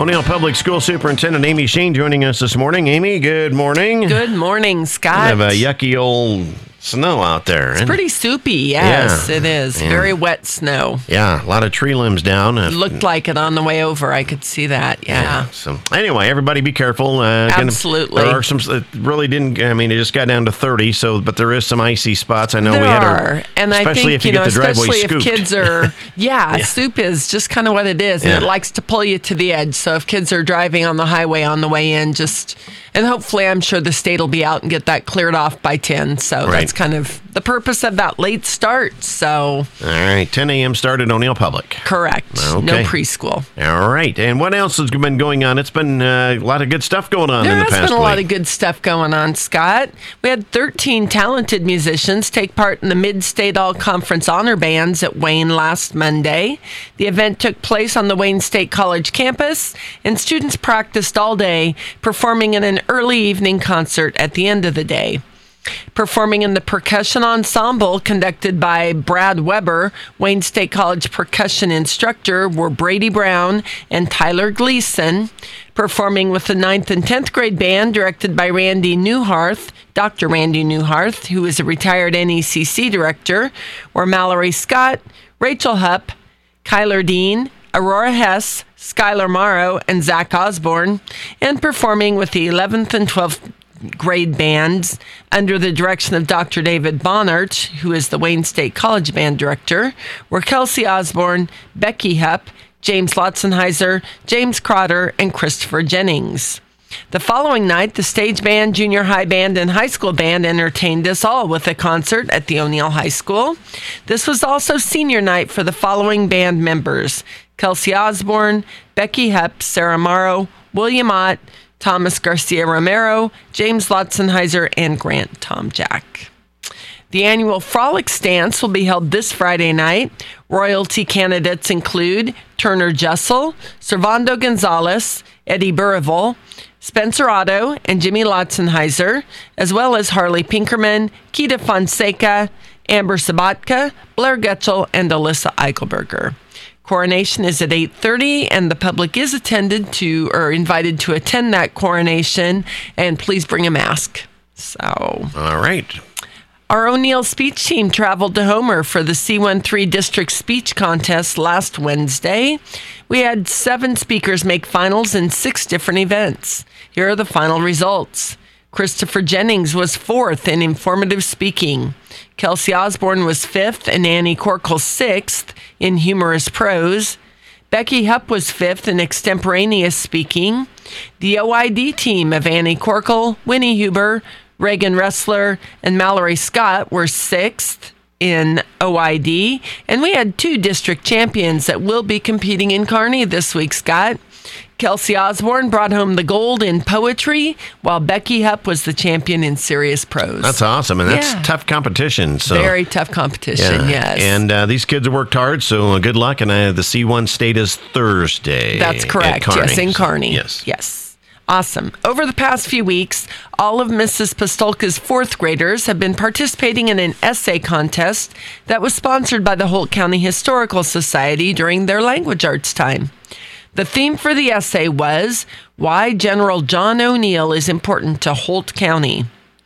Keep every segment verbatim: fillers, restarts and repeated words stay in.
O'Neill Public School Superintendent Amy Sheen joining us this morning. Amy, good morning. Good morning, Scott. We have a yucky old snow out there. It's pretty soupy, yes, yeah. it is. Yeah. Very wet snow. Yeah, a lot of tree limbs down. It looked like it on the way over. I could see that, yeah. yeah so anyway, everybody be careful. Uh, Absolutely. Gonna, there are some, it really didn't, I mean, it just got down to thirty, so, but there is some icy spots. I know there we had are. Our, and especially I think, if you, you know, get the driveway especially scooped. if kids are, yeah, yeah, soup is just kind of what it is. Yeah. And it likes to pull you to the edge. So if kids are driving on the highway on the way in, just, and hopefully I'm sure the state will be out and get that cleared off by ten. So right. that's kind of the purpose of that late start. So. All right, ten a.m. start at O'Neill Public. Correct. Okay. No preschool. All right. And what else has been going on? It's been uh, a lot of good stuff going on there in the past week. There has been a lot of good stuff going on, Scott. We had thirteen talented musicians take part in the Mid-State All-Conference Honor Bands at Wayne last Monday. The event took place on the Wayne State College campus, and students practiced all day, performing in an early evening concert at the end of the day. Performing in the percussion ensemble conducted by Brad Weber, Wayne State College percussion instructor, were Brady Brown and Tyler Gleason. Performing with the ninth and tenth grade band directed by Randy Newharth, Doctor Randy Newharth, who is a retired N E C C director, were Mallory Scott, Rachel Hupp, Kyler Dean, Aurora Hess, Skylar Morrow, and Zach Osborne. And performing with the eleventh and twelfth grade bands under the direction of Doctor David Bonnert, who is the Wayne State College band director, were Kelsey Osborne, Becky Hupp, James Lotzenheiser, James Crotter, and Christopher Jennings. The following night, the stage band, junior high band, and high school band entertained us all with a concert at the O'Neill High School. This was also senior night for the following band members: Kelsey Osborne, Becky Hupp, Sarah Morrow, William Ott, Thomas Garcia Romero, James Lotzenheiser, and Grant Tomjack. The annual Frolics Dance will be held this Friday night. Royalty candidates include Turner Jessel, Servando Gonzalez, Eddie Burrival, Spencer Otto, and Jimmy Lotzenheiser, as well as Harley Pinkerman, Keita Fonseca, Amber Sabatka, Blair Getchell, and Alyssa Eichelberger. Coronation is at eight thirty, and the public is attended to or invited to attend that coronation, and please bring a mask. So, all right. Our O'Neill speech team traveled to Homer for the C thirteen District Speech Contest last Wednesday. We had seven speakers make finals in six different events. Here are the final results. Christopher Jennings was fourth in informative speaking. Kelsey Osborne was fifth and Annie Corkle sixth in humorous prose. Becky Hupp was fifth in extemporaneous speaking. The O I D team of Annie Corkle, Winnie Huber, Reagan Ressler, and Mallory Scott were sixth in O I D. And we had two district champions that will be competing in Kearney this week, Scott. Kelsey Osborne brought home the gold in poetry, while Becky Hupp was the champion in serious prose. That's awesome, and that's yeah. tough competition. So very tough competition, yeah. yes. And uh, these kids have worked hard, so good luck. And uh, the C one state is Thursday. That's correct, yes, in Kearney. Yes. Yes. Awesome. Over the past few weeks, all of Missus Pastolka's fourth graders have been participating in an essay contest that was sponsored by the Holt County Historical Society during their language arts time. The theme for the essay was Why General John O'Neill is Important to Holt County.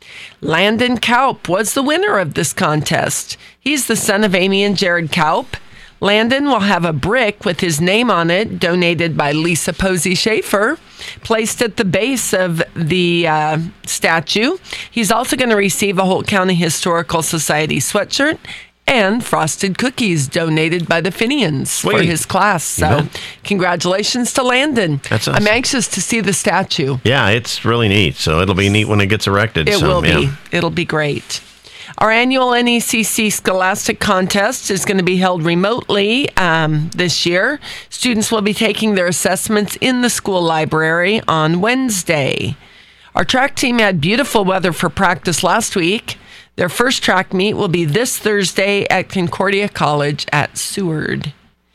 Landon Kaup was the winner of this contest. He's the son of Amy and Jared Kaup. Landon will have a brick with his name on it, donated by Lisa Posey Schaefer, placed at the base of the uh, statue. He's also going to receive a Holt County Historical Society sweatshirt and frosted cookies donated by the Finians Sweet. for his class. So Yeah. congratulations to Landon. That's awesome. I'm anxious to see the statue. Yeah, it's really neat. So it'll be neat when it gets erected. It so, will yeah. be. It'll be great. Our annual N E C C Scholastic Contest is going to be held remotely um, this year. Students will be taking their assessments in the school library on Wednesday. Our track team had beautiful weather for practice last week. Their first track meet will be this Thursday at Concordia College at Seward.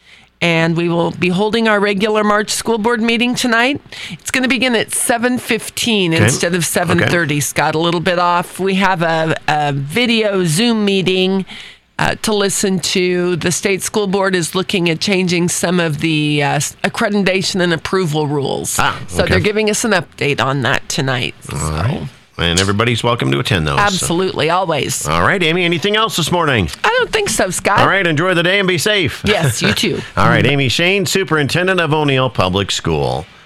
And we will be holding our regular March school board meeting tonight. It's going to begin at seven fifteen Okay. instead of seven thirty, Okay. Scott, a little bit off. We have a, a video Zoom meeting uh, to listen to. The state school board is looking at changing some of the uh, accreditation and approval rules. Ah, okay. So they're giving us an update on that tonight. All so. right. And everybody's welcome to attend those. Absolutely, so. Always. All right, Amy, anything else this morning? I don't think so, Scott. All right, enjoy the day and be safe. Yes, you too. All right, Amy Shane, Superintendent of O'Neill Public School.